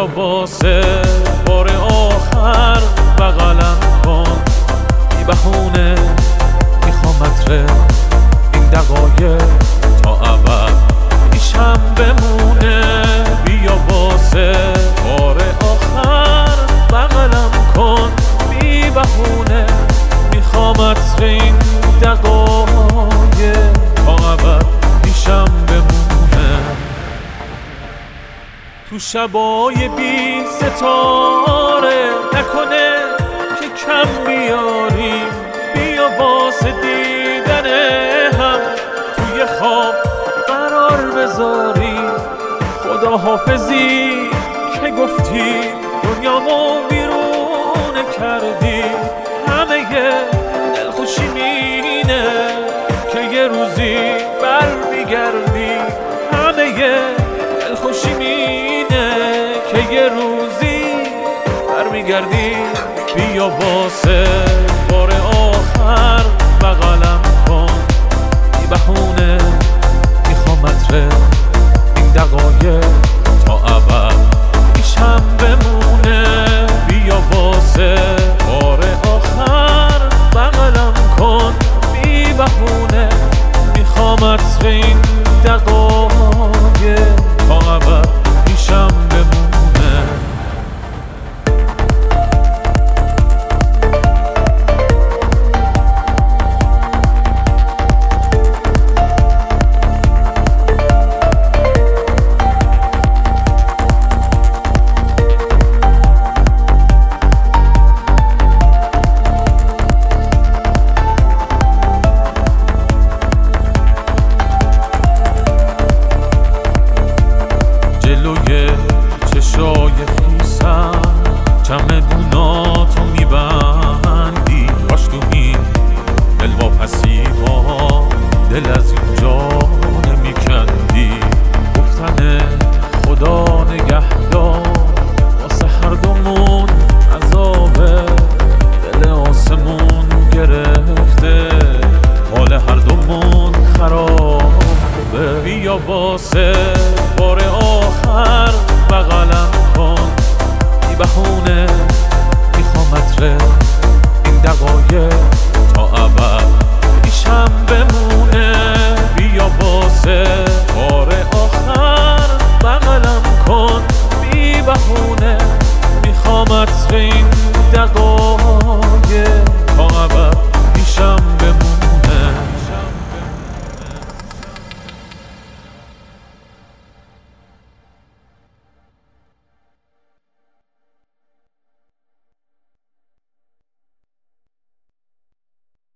واسه بار آخر بغلم کن، بی بهونه میخوام عطر این دقایق تا ابد پیشم بمونه. بیا واسه بار آخر بغلم کن، بی بهونه میخوام عطر این دقایق تا ابد پیشم بمونه. تو شبای بی ستاره نکنه که کم بیاریم، بیا واسه دیدن هم توی خواب قرار بذاریم. خدا حافظی که گفتی دنیامو بیرون کردی، همه دلخوشی مینه که یه روزی برمیگردی، همه دلخوشی مینه که یه روزی برمیگردی. بیا واسه بار آخر بغلم کن، بی بهونه میخوام عطر این دقایق تا ابد پیشم بمونه. بیا واسه بار آخر بغلم کن، بی بهونه میخوام عطر این دقایق تا ابد پیشم بمونه. جلوی چشای خیسم چمدوناتو میبندی، کاش تو این دلواپسی ها دل از اینجا نمیکندی. گفتن خدا نگهدار واسه هر دومون عذابه، دل آسمون گرفته حال هر دومون خرابه. بیا واسه بار آخر بغلم کن، بی بهونه میخوام عطر این دقایق